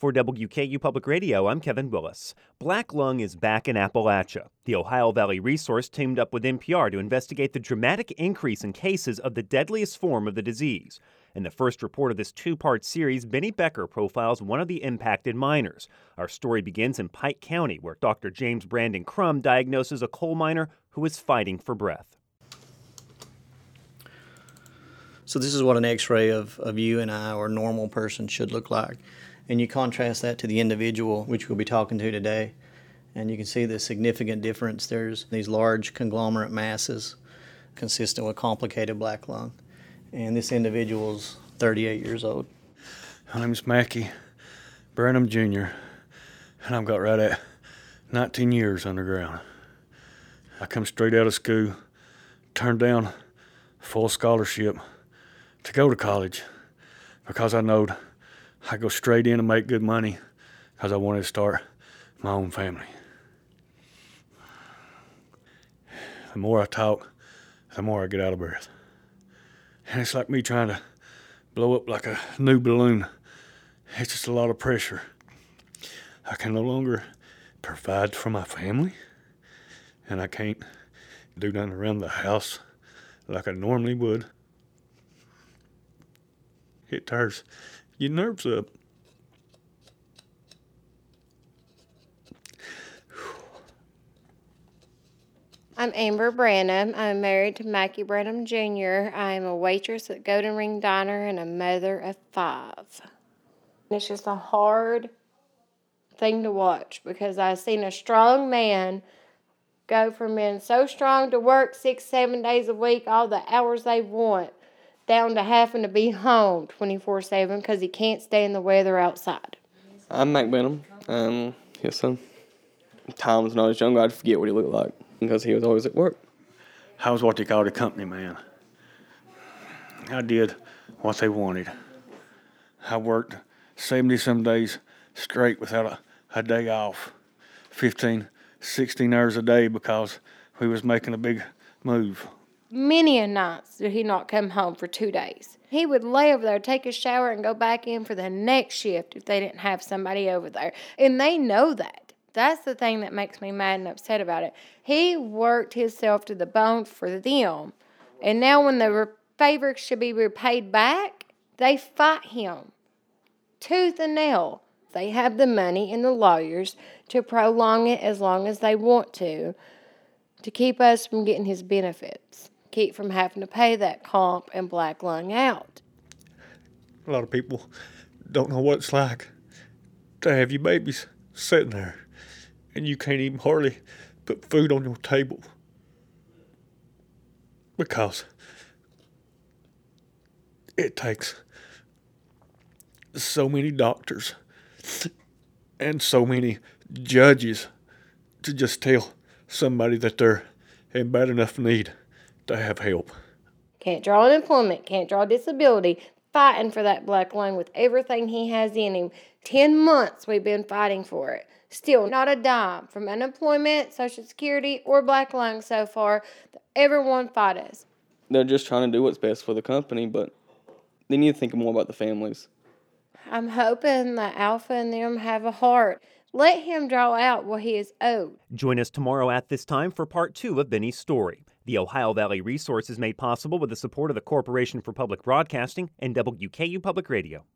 For WKU Public Radio, I'm Kevin Willis. Black lung is back in Appalachia. The Ohio Valley Resource teamed up with NPR to investigate the dramatic increase in cases of the deadliest form of the disease. In the first report of this two-part series, Benny Becker profiles one of the impacted miners. Our story begins in Pike County, where Dr. James Brandon Crum diagnoses a coal miner who is fighting for breath. So this is what an x-ray of you and I, or a normal person, should look like. And you contrast that to the individual, which we'll be talking to today, and you can see the significant difference. There's these large conglomerate masses consistent with complicated black lung. And this individual's 38 years old. My name's Mackie Branham Jr., and I've got right at 19 years underground. I come straight out of school, turned down full scholarship to go to college because I knowed I'd go straight in and make good money because I wanted to start my own family. The more I talk, the more I get out of breath. And it's like me trying to blow up like a new balloon. It's just a lot of pressure. I can no longer provide for my family, and I can't do nothing around the house like I normally would. It tears your nerves up. I'm Amber Branham. I'm married to Mackie Branham Jr. I'm a waitress at Golden Ring Diner and a mother of 5. It's just a hard thing to watch because I've seen a strong man go from being so strong to work 6-7 days a week, all the hours they want, down to having to be home 24/7 because he can't stay in the weather outside. I'm Mac Benham. His son. Times when I was younger, I'd forget what he looked like because he was always at work. I was what they called a company man. I did what they wanted. I worked 70-some days straight without a day off, 15, 16 hours a day because we was making a big move. Many a nights did he not come home for 2 days. He would lay over there, take a shower, and go back in for the next shift if they didn't have somebody over there. And they know that. That's the thing that makes me mad and upset about it. He worked himself to the bone for them. And now when the favor should be repaid back, they fight him tooth and nail. They have the money and the lawyers to prolong it as long as they want to keep us from getting his benefits. Keep from having to pay that comp and black lung out. A lot of people don't know what it's like to have your babies sitting there and you can't even hardly put food on your table because it takes so many doctors and so many judges to just tell somebody that they're in bad enough need to have help. Can't draw unemployment, can't draw disability, fighting for that black lung with everything he has in him. 10 months we've been fighting for it. Still not a dime from unemployment, Social Security, or black lung so far. Everyone fight us. They're just trying to do what's best for the company, but they need to think more about the families. I'm hoping that Alpha and them have a heart. Let him draw out what he is owed. Join us tomorrow at this time for part 2 of Benny's story. The Ohio Valley Resource is made possible with the support of the Corporation for Public Broadcasting and WKU Public Radio.